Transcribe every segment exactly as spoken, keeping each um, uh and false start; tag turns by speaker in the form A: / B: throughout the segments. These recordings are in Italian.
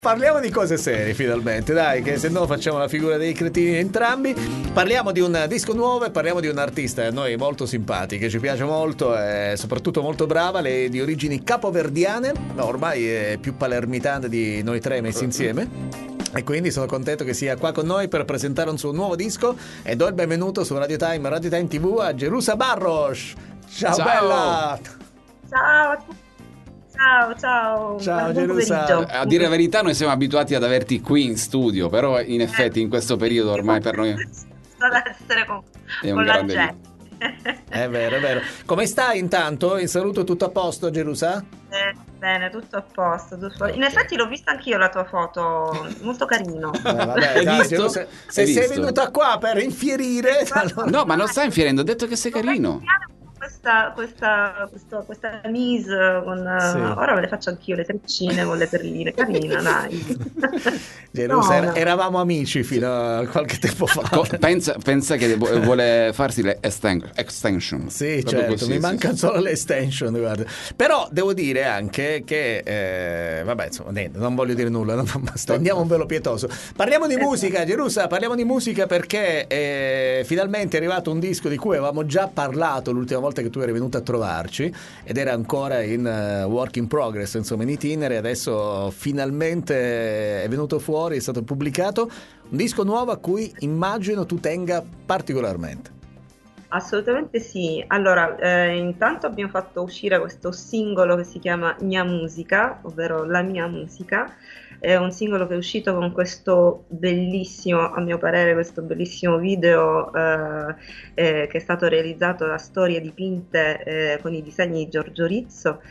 A: Parliamo di cose serie finalmente, dai, che se no facciamo la figura dei cretini entrambi. Parliamo di un disco nuovo e parliamo di un artista a noi molto simpatico, che ci piace molto e soprattutto molto brava, lei è di origini capoverdiane, ma ormai è più palermitana di noi tre messi insieme. E quindi sono contento che sia qua con noi per presentare un suo nuovo disco e do il benvenuto su Radio Time, Radio Time ti vu a Gerusa Barros. Ciao, ciao bella!
B: Ciao a tutti! Ciao, ciao,
A: ciao Gerusa.
C: A dire la verità noi siamo abituati ad averti qui in studio, però in effetti in questo periodo ormai per noi
B: ad essere con,
C: è un
B: con la
C: grande
B: gente.
A: È vero, è vero. Come stai intanto? In saluto tutto a posto, Gerusa?
B: Eh, bene, tutto a posto, tutto... In effetti l'ho vista anch'io la tua foto, molto carino.
A: Eh, vabbè, dai, Gerusa, se sei venuta qua per infierire...
C: Allora... No, ma non stai infierendo, ho detto che sei carino.
B: Questa, questa, questa, questa mise con, sì. Ora me le faccio anch'io le treccine con le perline, carina, dai.
A: Gerusa, no, no. Eravamo amici fino a qualche tempo fa.
C: Pensa, pensa che vuole farsi le extension.
A: Sì, certo, così, mi sì, mancano sì. solo le extension, guarda. Però devo dire anche che eh, vabbè, insomma, niente, non voglio dire nulla, non, andiamo un velo pietoso. Parliamo di musica, Gerusa, parliamo di musica perché eh, finalmente è arrivato un disco di cui avevamo già parlato l'ultima volta che tu eri venuto a trovarci ed era ancora in uh, work in progress, insomma in itinere. Adesso finalmente è venuto fuori, è stato pubblicato un disco nuovo a cui immagino tu tenga particolarmente.
B: Assolutamente sì. Allora, eh, intanto abbiamo fatto uscire questo singolo che si chiama Mia Musica, ovvero La Mia Musica. È un singolo che è uscito con questo bellissimo, a mio parere, questo bellissimo video eh, eh, che è stato realizzato da Storie Dipinte eh, con i disegni di Giorgio Rizzo.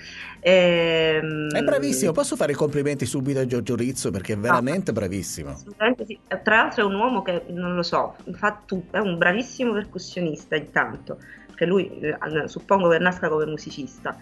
A: E, è bravissimo, posso fare i complimenti subito a Giorgio Rizzo perché è veramente no, bravissimo.
B: Assolutamente sì. Tra l'altro è un uomo che, non lo so, fa tutto, è un bravissimo percussionista intanto. Che lui eh, suppongo che nasca come musicista,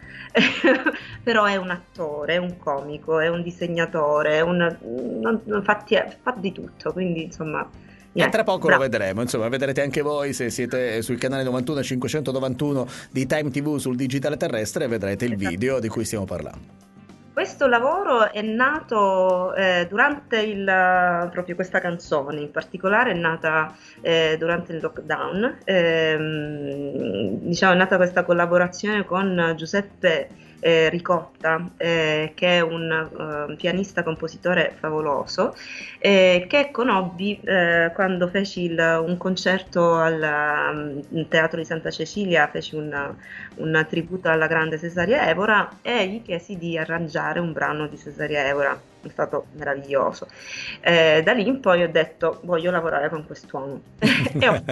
B: però è un attore, è un comico, è un disegnatore, è un, non, non fatti, fa di tutto, quindi insomma...
A: E tra poco bravo. Lo vedremo, insomma, vedrete anche voi se siete sul canale novantuno cinquecentonovantuno di Time ti vu sul digitale terrestre e vedrete il video di cui stiamo parlando.
B: Questo lavoro è nato eh, durante il, proprio questa canzone in particolare è nata eh, durante il lockdown, eh, diciamo è nata questa collaborazione con Giuseppe eh, Ricotta eh, che è un uh, pianista compositore favoloso eh, che conobbi eh, quando feci il, un concerto al um, Teatro di Santa Cecilia, feci un, un tributo alla grande Cesaria Evora e gli chiesi di arrangiare un brano di Cesaria Evora. È stato meraviglioso. Eh, da lì in poi ho detto voglio lavorare con quest'uomo e ho...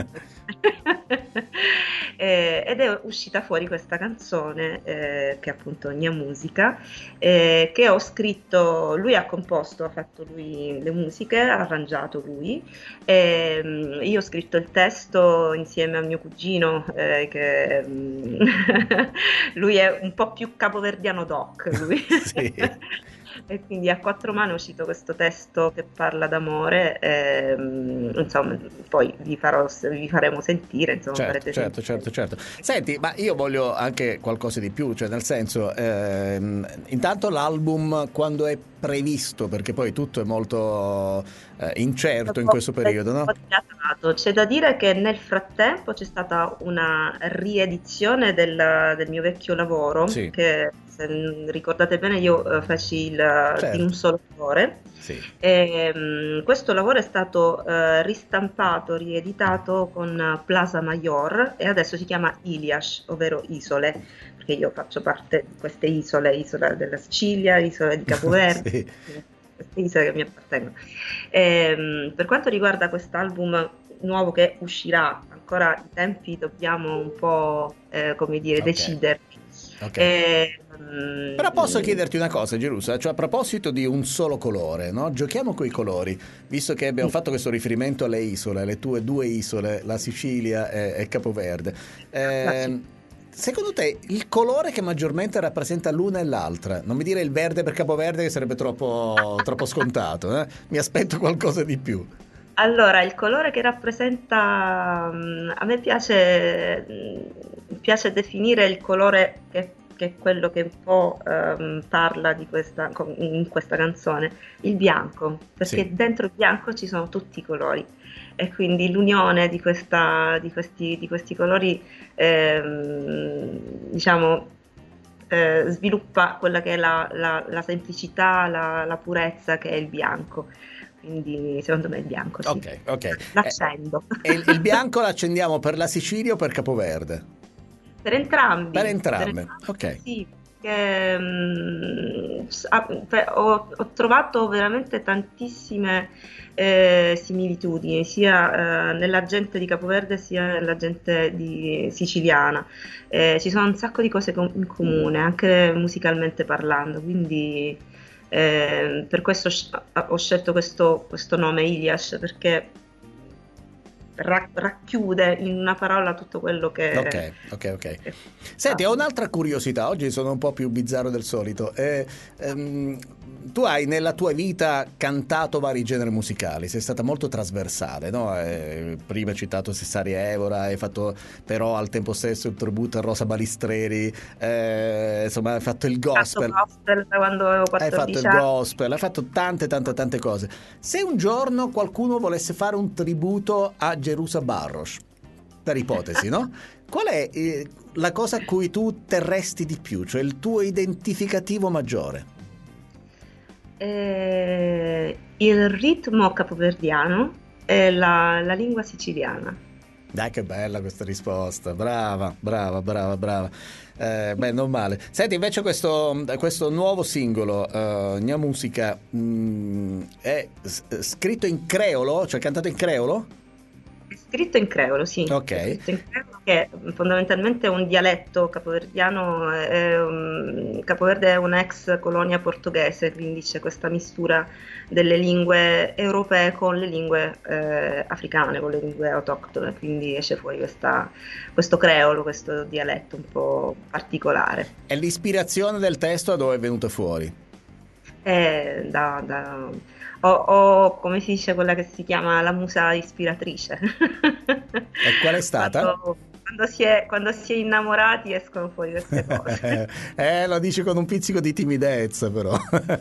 B: eh, ed è uscita fuori questa canzone eh, che è appunto Mia Musica eh, che ho scritto, lui ha composto, ha fatto lui le musiche, ha arrangiato lui e, um, io ho scritto il testo insieme a mio cugino eh, che um, lui è un po' più capoverdiano doc lui. Sì. E quindi a quattro mani è uscito questo testo che parla d'amore e, insomma poi vi, farò, vi faremo sentire insomma,
A: certo, certo, certo, certo. Senti, ma io voglio anche qualcosa di più, cioè nel senso ehm, intanto l'album quando è previsto, perché poi tutto è molto eh, incerto in questo periodo, no?
B: C'è da dire che nel frattempo c'è stata una riedizione del, del mio vecchio lavoro sì. Che se ricordate bene io uh, feci il certo. Di un solo colore sì. E, um, questo lavoro è stato uh, ristampato, rieditato con Plaza Mayor e adesso si chiama Ilias, ovvero Isole, perché io faccio parte di queste isole, isola della Sicilia, isole di Capoverde sì. Queste isole che mi appartengono. E, per quanto riguarda quest'album nuovo che uscirà, ancora i tempi dobbiamo un po' eh, come dire okay. deciderci.
A: Okay. E, um, però posso chiederti una cosa, Gerusa, cioè a proposito di un solo colore, no? Giochiamo coi colori, visto che abbiamo sì. fatto questo riferimento alle isole, le tue due isole, la Sicilia e, e Capoverde. Eh, secondo te il colore che maggiormente rappresenta l'una e l'altra, non mi dire il verde per Capoverde che sarebbe troppo, troppo scontato, eh? Mi aspetto qualcosa di più.
B: Allora, il colore che rappresenta, a me piace, piace definire il colore che che è quello che un po' ehm, parla di questa, in questa canzone, il bianco, perché
A: Sì.
B: dentro il bianco ci sono tutti i colori e quindi l'unione di, questa, di, questi, di questi colori ehm, diciamo eh, sviluppa quella che è la, la, la semplicità, la, la purezza che è il bianco. Quindi secondo me il bianco, sì.
A: Ok, ok. Eh,
B: L'accendo.
A: e il, il bianco l'accendiamo per la Sicilia o per Capoverde?
B: Per entrambi.
A: Per entrambe,
B: per entrambi,
A: ok.
B: sì, perché, mm, s- ah, fe- ho, ho trovato veramente tantissime eh, similitudini, sia eh, nella gente di Capoverde sia nella gente di- siciliana. Eh, ci sono un sacco di cose com- in comune, anche musicalmente parlando, quindi eh, per questo sc- ho scelto questo, questo nome Ilias, perché ra- racchiude in una parola tutto quello che...
A: Ok, ok, ok.
B: che
A: Senti,
B: fa.
A: ho un'altra curiosità, oggi sono un po' più bizzarro del solito. Eh, ehm, tu hai nella tua vita cantato vari generi musicali, sei stata molto trasversale, no? Eh, prima hai citato Cessaria Evora, hai fatto però al tempo stesso il tributo a Rosa Balistreri, eh, insomma hai fatto il
B: Fatto
A: gospel.
B: gospel da quando avevo
A: Hai fatto il
B: quattordici anni.
A: gospel, hai fatto tante tante tante cose. Se un giorno qualcuno volesse fare un tributo a Jerusa Barros, per ipotesi, no? Qual è eh, la cosa a cui tu terresti di più, cioè il tuo identificativo maggiore?
B: Eh, il ritmo capoverdiano e la, la lingua siciliana.
A: Dai, che bella questa risposta, brava, brava, brava, brava. Eh, beh, non male. Senti, invece questo, questo nuovo singolo, uh, Gna Musica, mh, è s- scritto in creolo, cioè cantato in creolo?
B: È scritto in creolo, sì,
A: Ok.
B: è scritto in creolo che fondamentalmente è un dialetto capoverdiano, è un- Capoverde è un'ex colonia portoghese, quindi c'è questa mistura delle lingue europee con le lingue eh, africane, con le lingue autoctone, quindi esce fuori questa- questo creolo, questo dialetto un po' particolare.
A: E l'ispirazione del testo da dove è venuta fuori?
B: Eh, da, da- ho, ho, come si dice, quella che si chiama la musa ispiratrice.
A: E qual è stata?
B: Quando, quando si è, quando si è innamorati escono fuori queste cose.
A: Eh, lo dici con un pizzico di timidezza, però.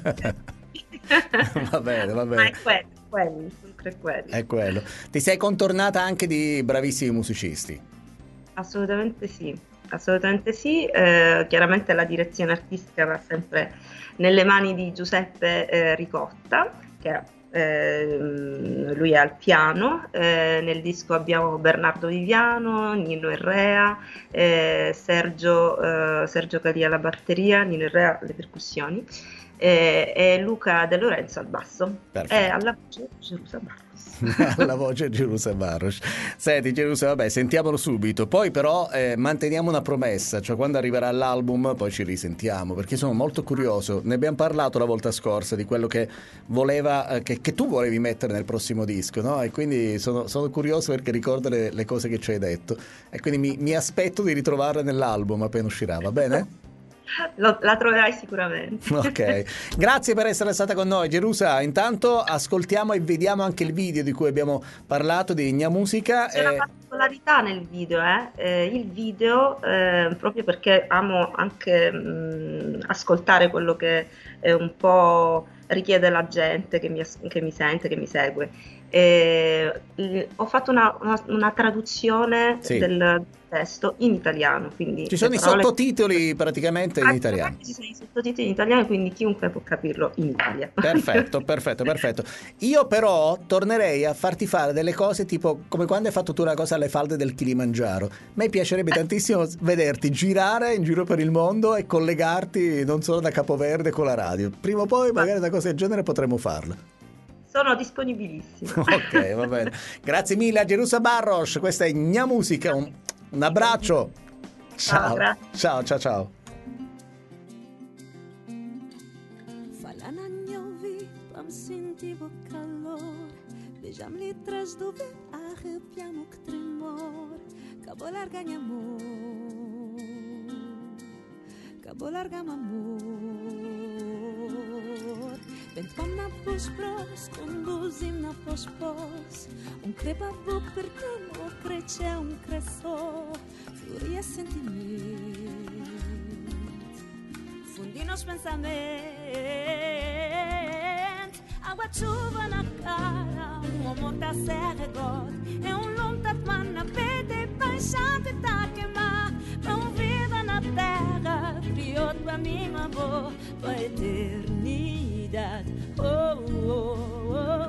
A: Va bene, va
B: Ma
A: bene.
B: è quello, quello, il fulcro è quello.
A: È quello. Ti sei contornata anche di bravissimi musicisti.
B: Assolutamente sì, assolutamente sì. Eh, chiaramente la direzione artistica va sempre nelle mani di Giuseppe eh, Ricotta, che ehm, lui è al piano. Eh, nel disco abbiamo Bernardo Viviano, Nino Errea, eh, Sergio, eh, Sergio Calia alla batteria, Nino Errea alle percussioni e, e Luca De Lorenzo al basso e
A: Perfetto.
B: alla voce Gerusa Barros.
A: La voce di Jerusa Barros. Senti Jerusa, vabbè, sentiamolo subito. Poi però eh, manteniamo una promessa, cioè quando arriverà l'album poi ci risentiamo, perché sono molto curioso. Ne abbiamo parlato la volta scorsa di quello che voleva eh, che, che tu volevi mettere nel prossimo disco, no? E quindi sono, sono curioso perché ricordo le, le cose che ci hai detto e quindi mi, mi aspetto di ritrovarle nell'album appena uscirà, va bene?
B: Lo- la troverai sicuramente.
A: Ok, grazie per essere stata con noi Jerusa. Intanto ascoltiamo e vediamo anche il video di cui abbiamo parlato di Gna Musica.
B: C'è una
A: E...
B: particolarità nel video, eh? Eh, il video, eh, proprio perché amo anche mh, ascoltare quello che eh, un po' richiede la gente che mi, as- che mi sente, che mi segue. Eh, il- ho fatto una, una- una traduzione
A: Sì.
B: del testo in italiano, quindi
A: Ci sono
B: le
A: i
B: parole-
A: sottotitoli praticamente in italiano.
B: Praticamente ci sono i sottotitoli in italiano, quindi chiunque può capirlo in Italia.
A: Perfetto, perfetto, perfetto. Io però tornerei a farti fare delle cose tipo come quando hai fatto tu una cosa alle falde del Kilimangiaro. A me piacerebbe tantissimo vederti girare in giro per il mondo e collegarti non solo da Capoverde con la radio. Prima o poi magari una cosa del genere potremmo farla.
B: Sono disponibilissima.
A: Ok, va bene. Grazie mille a Jerusa Barros, questa è Gna Musica. Un, un abbraccio.
B: Ciao,
A: Ciao,
B: grazie.
A: ciao, ciao, ciao.
D: Falananhovi, pam sentivo calor. Beijam lhe traz do ver, arrepiamo que tremor. Cabo larga amor, cabo larga amor. Vent pam na pos pros, conduzim na pos pos. Um crepa bo per temo, crece un cresso. Furia sentimento. de nos pensamentos. Água de chuva na cara, um amor da serra God. É um longo tapão na peita e paixão que tá a queimar. É um vida na terra, criou pra mim amor, pra eternidade. Oh, oh, oh,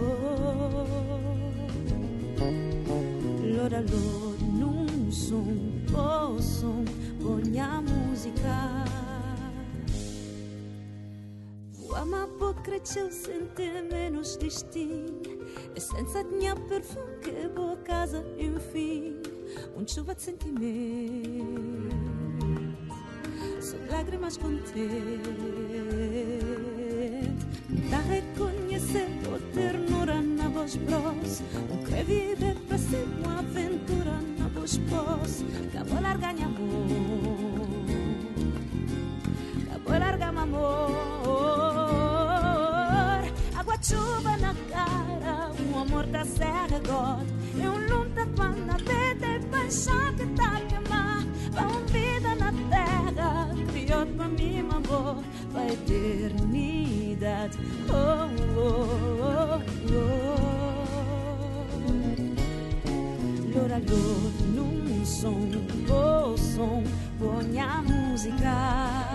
D: oh. L'ora l'ora num som, oh som, ogni musica. Ma può crescere sente menos destino e senza gnà perfume che boa casa infine un chuva de sentimento são lágrimas contente da reconhecer tua ternura na voz bros um quer viver para ser uma aventura na voz pós acabou largar amor acabou largar amor. Chuva na cara, um amor da serra God. É um lunta na vida e paixão que tá a queimar. Pra uma vida na terra, criou pra mim amor, pra eternidade. Oh, oh, oh, oh. L'ora l'ora num som, oh som, põe a música.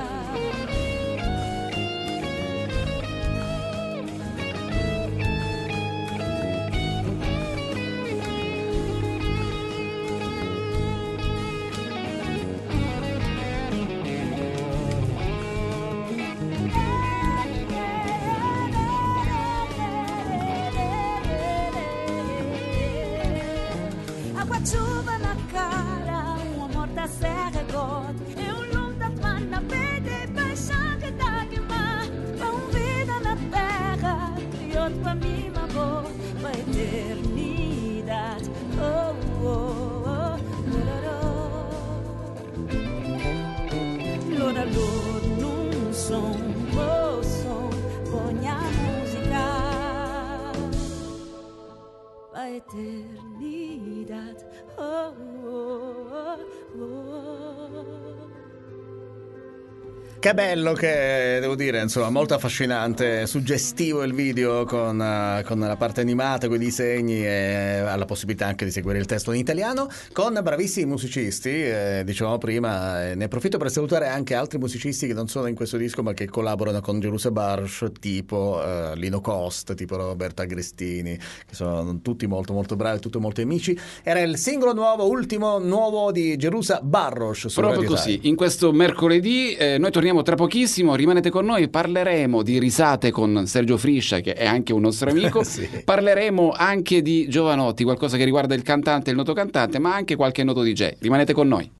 D: Chuva na cara, um amor da serra God. É um longo tapão na peita e paixão que tá a queimar. Pra uma vida na terra, criou pra mim amor, pra eternidade. Oh, oh, oh, lora, lora, num som, oh som, põe a música, pra eternidade. Oh, oh, oh, oh.
A: Che bello, che devo dire, insomma, molto affascinante, suggestivo il video con, uh, con la parte animata, con i disegni e ha la possibilità anche di seguire il testo in italiano con bravissimi musicisti, eh, dicevamo prima, eh, ne approfitto per salutare anche altri musicisti che non sono in questo disco ma che collaborano con Gerusa Barros, tipo uh, Lino Cost, tipo Roberto Agrestini, che sono tutti molto molto bravi, tutti molto amici. Era il singolo nuovo, ultimo nuovo di Gerusa Barros su
C: proprio
A: Radio
C: così,
A: Time.
C: in questo mercoledì eh, noi torniamo tra pochissimo, rimanete con noi, parleremo di risate con Sergio Friscia che è anche un nostro amico.
A: Sì.
C: Parleremo anche di Jovanotti, qualcosa che riguarda il cantante, il noto cantante, ma anche qualche noto D J. Rimanete con noi.